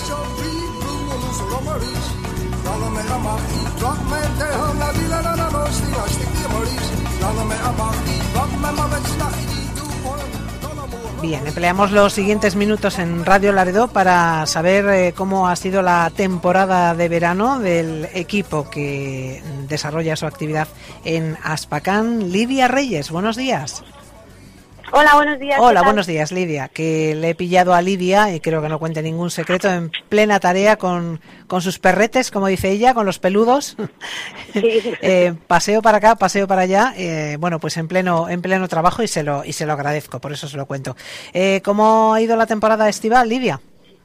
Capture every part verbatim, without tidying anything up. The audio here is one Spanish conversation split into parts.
Bien, empleamos los siguientes minutos en Radio Laredo para saber eh, cómo ha sido la temporada de verano del equipo que desarrolla su actividad en Aspacán. Lidia Reyes, buenos días. Hola, buenos días. Hola, buenos días, Lidia. Que le he pillado a Lidia, y creo que no cuente ningún secreto, en plena tarea con, con sus perretes, como dice ella, con los peludos. Sí. eh, paseo para acá, paseo para allá. Eh, bueno, pues en pleno en pleno trabajo y se lo y se lo agradezco, por eso se lo cuento. Eh, ¿Cómo ha ido la temporada estival, Lidia?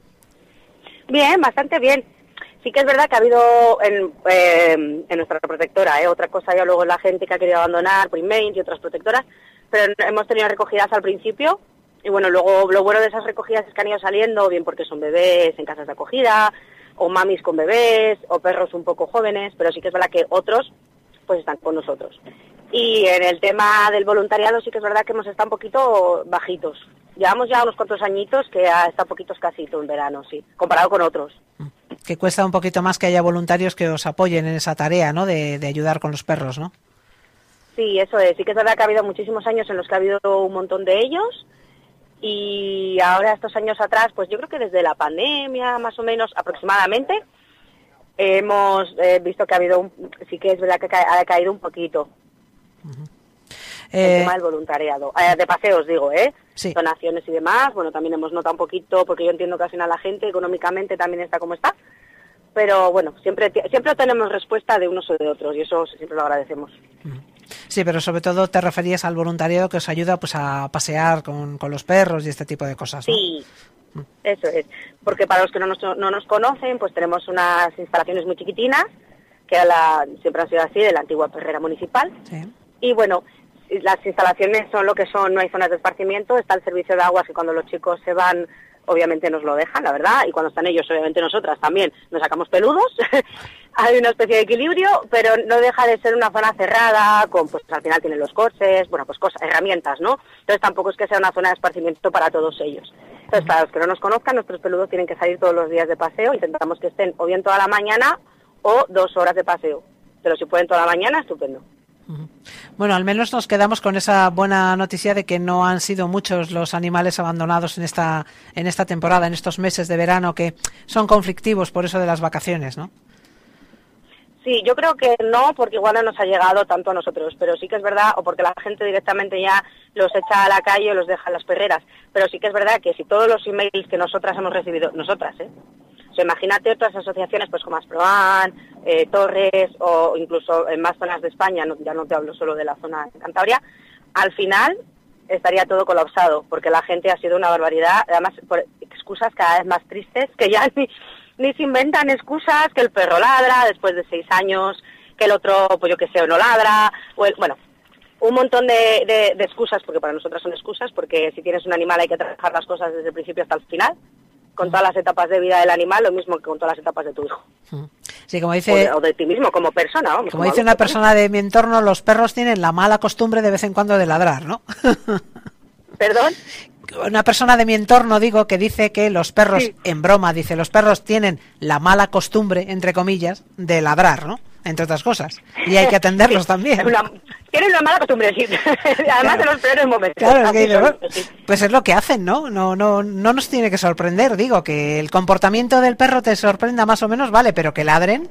Bien, bastante bien. Sí que es verdad que ha habido en, eh, en nuestra protectora, eh, otra cosa ya luego la gente que ha querido abandonar, Primains y otras protectoras, pero hemos tenido recogidas al principio y bueno, luego lo bueno de esas recogidas es que han ido saliendo, bien porque son bebés en casas de acogida, o mamis con bebés, o perros un poco jóvenes, pero sí que es verdad que otros pues están con nosotros. Y en el tema del voluntariado sí que es verdad que hemos estado un poquito bajitos. Llevamos ya unos cuantos añitos que ha estado poquito escasito en verano, sí, comparado con otros. Que cuesta un poquito más que haya voluntarios que os apoyen en esa tarea, ¿no? De, de ayudar con los perros, ¿no? Sí, eso es. Sí que es verdad que ha habido muchísimos años en los que ha habido un montón de ellos y ahora estos años atrás, pues yo creo que desde la pandemia, más o menos aproximadamente, hemos eh, visto que ha habido, un, sí que es verdad que ha caído un poquito. Uh-huh. El eh, tema del voluntariado. Eh, de paseos, digo, ¿eh? Sí. Donaciones y demás. Bueno, también hemos notado un poquito, porque yo entiendo que al final la gente económicamente también está como está. Pero bueno, siempre siempre tenemos respuesta de unos o de otros y eso siempre lo agradecemos. Uh-huh. Sí, pero sobre todo te referías al voluntariado que os ayuda pues a pasear con, con los perros y este tipo de cosas, ¿no? Sí, eso es. Porque para los que no nos, no nos conocen, pues tenemos unas instalaciones muy chiquitinas, que la, siempre han sido así, de la antigua perrera municipal. Sí. Y bueno, las instalaciones son lo que son, no hay zonas de esparcimiento, está el servicio de aguas que cuando los chicos se van, obviamente nos lo dejan, la verdad, y cuando están ellos, obviamente nosotras también nos sacamos peludos. Hay una especie de equilibrio, pero no deja de ser una zona cerrada, con pues al final tienen los coches, bueno, pues cosas, herramientas, ¿no? Entonces tampoco es que sea una zona de esparcimiento para todos ellos. Entonces, para los que no nos conozcan, nuestros peludos tienen que salir todos los días de paseo, intentamos que estén o bien toda la mañana o dos horas de paseo, pero si pueden toda la mañana, estupendo. Bueno, al menos nos quedamos con esa buena noticia de que no han sido muchos los animales abandonados en esta en esta temporada, en estos meses de verano que son conflictivos por eso de las vacaciones, ¿no? Sí, yo creo que no, porque igual no nos ha llegado tanto a nosotros, pero sí que es verdad, o porque la gente directamente ya los echa a la calle o los deja en las perreras, pero sí que es verdad que si todos los emails que nosotras hemos recibido, nosotras, ¿eh? O sea, imagínate otras asociaciones pues como Asproan, eh, Torres o incluso en más zonas de España, no, ya no te hablo solo de la zona de Cantabria, al final estaría todo colapsado, porque la gente ha sido una barbaridad, además por excusas cada vez más tristes, que ya ni, ni se inventan excusas, que el perro ladra después de seis años, que el otro, pues yo que sé, no ladra, o el, bueno, un montón de, de, de excusas, porque para nosotras son excusas, porque si tienes un animal hay que trabajar las cosas desde el principio hasta el final, con todas las etapas de vida del animal, lo mismo que con todas las etapas de tu hijo. Sí, como dice, o, de, o de ti mismo como persona. Vamos, como, como dice una persona de mi entorno, los perros tienen la mala costumbre de vez en cuando de ladrar, ¿no? ¿Perdón? Una persona de mi entorno, digo, que dice que los perros, sí. en broma, dice, los perros tienen la mala costumbre, entre comillas, de ladrar, ¿no? Entre otras cosas. Y hay que atenderlos sí, también. Una, tienen una mala costumbre, sí. Además claro. de los peores momentos. Claro, es que dice, bueno, pues es lo que hacen, ¿no? No, no, no nos tiene que sorprender, digo, que el comportamiento del perro te sorprenda más o menos, vale, pero que ladren.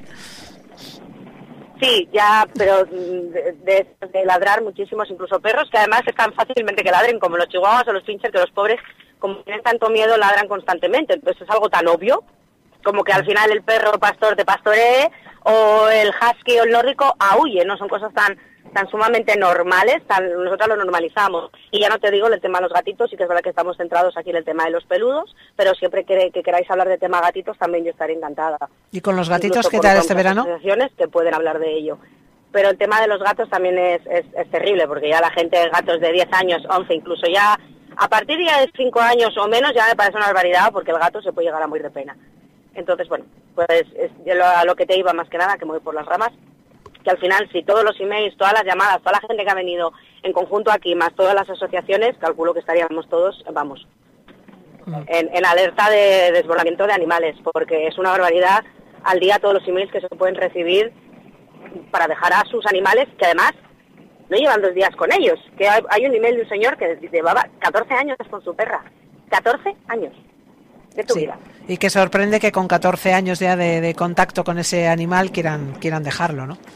Sí, ya, pero de, de, de ladrar muchísimos, incluso perros, que además es tan fácilmente que ladren, como los chihuahuas o los pincher, que los pobres, como tienen tanto miedo, ladran constantemente. Entonces es algo tan obvio, como que al final el perro pastor te pastoree, o el husky o el nórdico aúlle, ¿no? Son cosas tan tan sumamente normales, tan, nosotros lo normalizamos. Y ya no te digo el tema de los gatitos, sí que es verdad que estamos centrados aquí en el tema de los peludos, pero siempre que, que queráis hablar de tema gatitos también yo estaré encantada. ¿Y con los gatitos qué tal este verano? Asociaciones que pueden hablar de ello. Pero el tema de los gatos también es, es, es terrible, porque ya la gente de gatos de diez años, once, incluso ya, a partir ya de cinco años o menos ya me parece una barbaridad, porque el gato se puede llegar a morir de pena. Entonces, bueno, pues es, yo a lo que te iba más que nada, que me voy por las ramas, que al final si todos los emails, todas las llamadas, toda la gente que ha venido en conjunto aquí, más todas las asociaciones, calculo que estaríamos todos, vamos, mm. en, en alerta de desbordamiento de animales, porque es una barbaridad al día todos los emails que se pueden recibir para dejar a sus animales, que además no llevan dos días con ellos. Que hay, hay un email de un señor que llevaba catorce años con su perra. catorce años de tu sí. vida. Y que sorprende que con catorce años ya de, de contacto con ese animal quieran quieran dejarlo, ¿no?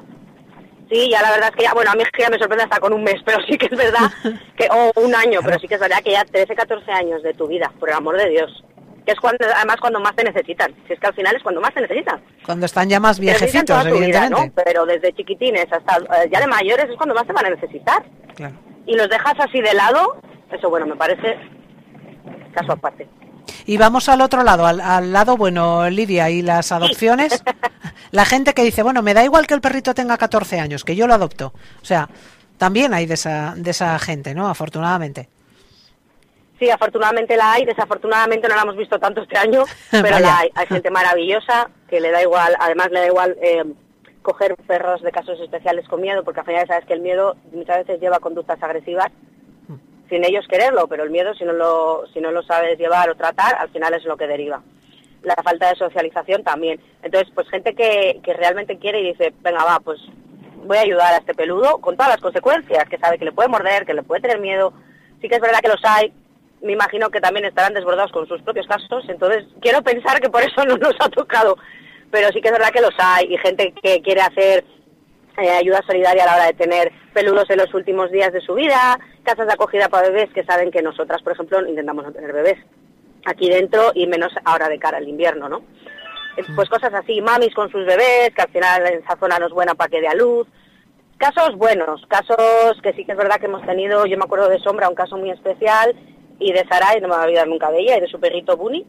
Sí, ya la verdad es que ya, bueno, a mí ya me sorprende hasta con un mes, pero sí que es verdad que, o un año, claro. Pero sí que es verdad que ya trece, catorce años de tu vida, por el amor de Dios. Que es cuando, además cuando más te necesitan. Si es que al final es cuando más te necesitan. Cuando están ya más viejecitos, evidentemente. Vida, ¿no? Pero desde chiquitines hasta eh, ya de mayores es cuando más te van a necesitar. Claro. Y los dejas así de lado, eso bueno, me parece caso aparte. Y vamos al otro lado, al, al lado, bueno, Lidia, y las adopciones. Sí. La gente que dice, bueno, me da igual que el perrito tenga catorce años, que yo lo adopto. O sea, también hay de esa, de esa gente, ¿no? Afortunadamente. Sí, afortunadamente la hay, desafortunadamente no la hemos visto tanto este año, pero la hay. Hay gente maravillosa que le da igual, además le da igual eh, coger perros de casos especiales con miedo, porque al final sabes que el miedo muchas veces lleva conductas agresivas sin ellos quererlo, pero el miedo si no lo si no lo sabes llevar o tratar, al final es lo que deriva. La falta de socialización también. Entonces, pues gente que, que realmente quiere y dice, venga, va, pues voy a ayudar a este peludo con todas las consecuencias, que sabe que le puede morder, que le puede tener miedo. Sí que es verdad que los hay, me imagino que también estarán desbordados con sus propios casos, entonces quiero pensar que por eso no nos ha tocado, pero sí que es verdad que los hay, y gente que quiere hacer eh, ayuda solidaria a la hora de tener peludos en los últimos días de su vida, casas de acogida para bebés, que saben que nosotras, por ejemplo, intentamos no tener bebés aquí dentro, y menos ahora de cara al invierno, ¿no? Pues cosas así, mamis con sus bebés, que al final esa zona no es buena para que dé a luz. Casos buenos, casos que sí que es verdad que hemos tenido, yo me acuerdo de Sombra, un caso muy especial, y de Sarai, no me voy a olvidar nunca de ella, y de su perrito Bunny.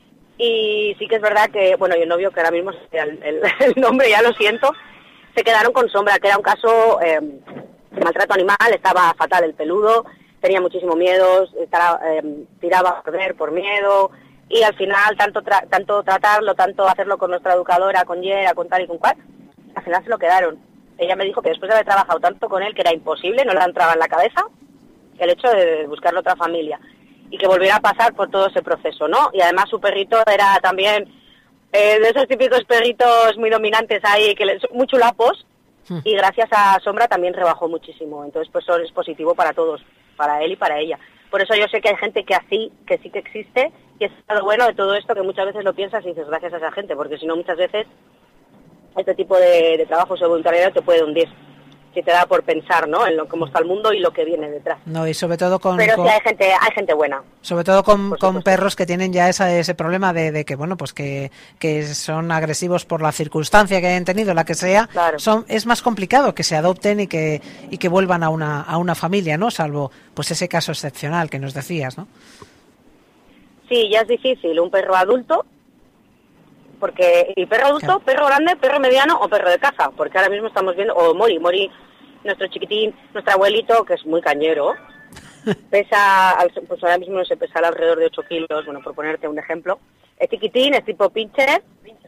Y sí que es verdad que, bueno, y el novio, que ahora mismo el, el, el nombre ya lo siento, se quedaron con Sombra, que era un caso eh, de maltrato animal, estaba fatal el peludo, tenía muchísimo miedo, estaba, eh, tiraba a perder por miedo, y al final tanto tra- tanto tratarlo, tanto hacerlo con nuestra educadora, con Yera, con tal y con cual, al final se lo quedaron. Ella me dijo que después de haber trabajado tanto con él, que era imposible, no le entraba en la cabeza el hecho de buscarle otra familia, y que volviera a pasar por todo ese proceso, ¿no? Y además su perrito era también eh, de esos típicos perritos muy dominantes ahí, que les, muy chulapos, hmm. y gracias a Sombra también rebajó muchísimo. Entonces, pues eso es positivo para todos, para él y para ella. Por eso yo sé que hay gente que así, que sí que existe, y es lo bueno de todo esto, que muchas veces lo piensas y dices gracias a esa gente, porque si no muchas veces este tipo de, de trabajos de voluntariado te puede hundir, si te da por pensar, ¿no?, en lo, cómo está el mundo y lo que viene detrás. No, y sobre todo con... Pero con, sí hay gente, hay gente buena. Sobre todo con, con perros que tienen ya esa, ese problema de, de que, bueno, pues que, que son agresivos por la circunstancia que hayan tenido, la que sea. Claro. Son, es más complicado que se adopten y que y que vuelvan a una a una familia, ¿no? Salvo pues ese caso excepcional que nos decías, ¿no? Sí, ya es difícil un perro adulto, porque y perro adulto, claro. Perro grande, perro mediano o perro de caza, porque ahora mismo estamos viendo, o Mori, Mori, nuestro chiquitín, nuestro abuelito, que es muy cañero, pesa, pues ahora mismo se pesa alrededor de ocho kilos, bueno, por ponerte un ejemplo, es chiquitín, es tipo pincher,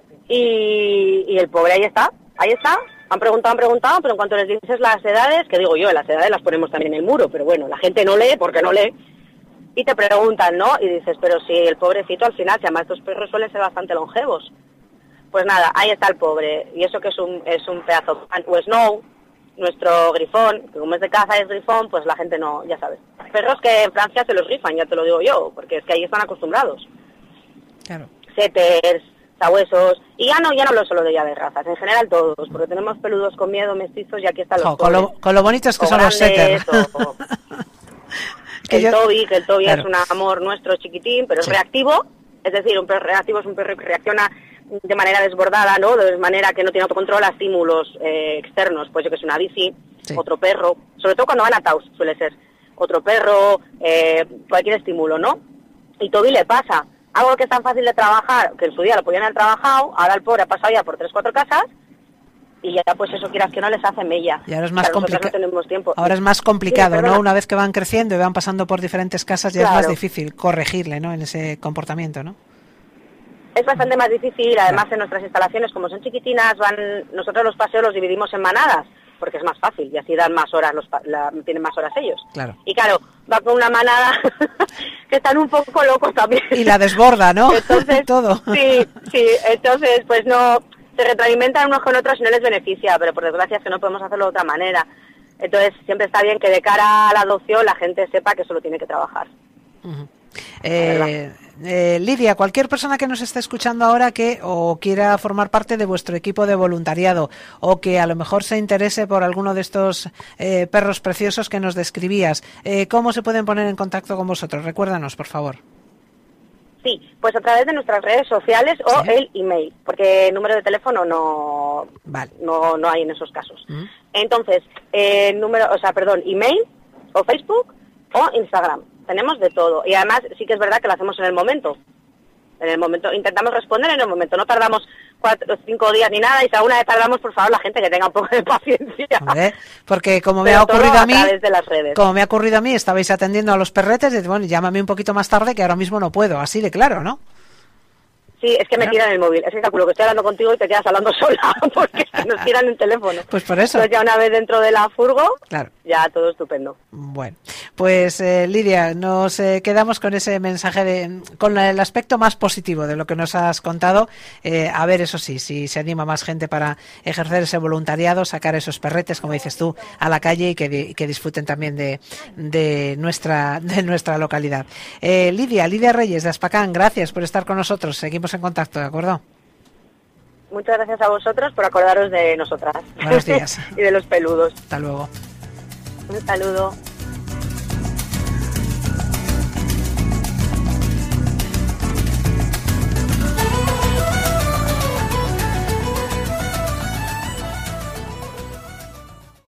y, y el pobre ahí está, ahí está, han preguntado, han preguntado, pero en cuanto les dices las edades, que digo yo, las edades las ponemos también en el muro, pero bueno, la gente no lee porque no lee, y te preguntan, ¿no? Y dices, pero si el pobrecito al final, si además estos perros suelen ser bastante longevos. Pues nada, ahí está el pobre, y eso que es un es un pedazo, o Snow, nuestro grifón, que como es de caza y es grifón, pues la gente no, ya sabes. Perros que en Francia se los rifan, ya te lo digo yo, porque es que ahí están acostumbrados. Claro. Setters, sabuesos, y ya no, ya no hablo solo de ya de razas, en general todos, porque tenemos peludos con miedo, mestizos, y aquí están los oh, con, lo, con lo bonitos que o son grandes, los setters. O, o, el yo... Toby, que el Toby claro. es un amor nuestro chiquitín, pero es sí. reactivo, es decir, un perro reactivo es un perro que reacciona de manera desbordada, ¿no? De manera que no tiene autocontrol a estímulos eh, externos, pues yo que es una bici, sí. otro perro, sobre todo cuando van atados, suele ser otro perro, eh, cualquier estímulo, ¿no? Y Toby le pasa algo que es tan fácil de trabajar, que en su día lo podían haber trabajado, ahora el pobre ha pasado ya por tres, cuatro casas, y ya pues eso quieras que no les hace mella. Y ahora es más claro, complicado. No tenemos tiempo. Ahora es más complicado, sí, ¿no? Una vez que van creciendo y van pasando por diferentes casas, ya claro. es más difícil corregirle, ¿no? En ese comportamiento, ¿no? Es bastante más difícil, además en nuestras instalaciones, como son chiquitinas, van nosotros los paseos los dividimos en manadas, porque es más fácil y así dan más horas, los, la, tienen más horas ellos. Claro. Y claro, va con una manada que están un poco locos también. Y la desborda, ¿no? Entonces, todo. Sí, sí, entonces pues no, se retroalimentan unos con otros y no les beneficia, pero por desgracia es que no podemos hacerlo de otra manera. Entonces siempre está bien que de cara a la adopción la gente sepa que solo tiene que trabajar. Uh-huh. Eh, eh, Lidia, cualquier persona que nos esté escuchando ahora que o quiera formar parte de vuestro equipo de voluntariado o que a lo mejor se interese por alguno de estos eh, perros preciosos que nos describías, eh, ¿cómo se pueden poner en contacto con vosotros? Recuérdanos, por favor. Sí, pues a través de nuestras redes sociales o ¿Sí? el email, porque el número de teléfono no vale. no, no hay en esos casos. ¿Mm? Entonces, eh, número, o sea, perdón, email o Facebook o Instagram. Tenemos de todo. Y además sí que es verdad que lo hacemos en el momento. En el momento, intentamos responder en el momento. No tardamos cuatro o cinco días ni nada, y si alguna vez tardamos, por favor, la gente que tenga un poco de paciencia. Hombre, porque como me Pero ha ocurrido a mí, a través de las redes. como me ha ocurrido a mí, estabais atendiendo a los perretes, y bueno, llámame un poquito más tarde que ahora mismo no puedo. Así de claro, ¿no? Sí, es que me claro. tiran el móvil. Es que calculo que estoy hablando contigo y te quedas hablando sola, porque nos tiran el teléfono. Pues por eso. Entonces ya una vez dentro de la furgo, claro. ya todo estupendo. Bueno, pues eh, Lidia, nos eh, quedamos con ese mensaje, de, con el aspecto más positivo de lo que nos has contado. Eh, a ver, eso sí, si se anima más gente para ejercer ese voluntariado, sacar esos perretes, como dices tú, a la calle y que, y que disfruten también de, de, nuestra, de nuestra localidad. Eh, Lidia, Lidia Reyes de Aspacán, gracias por estar con nosotros. Seguimos en contacto, ¿de acuerdo? Muchas gracias a vosotros por acordaros de nosotras. Buenos días. Y de los peludos. Hasta luego. Un saludo.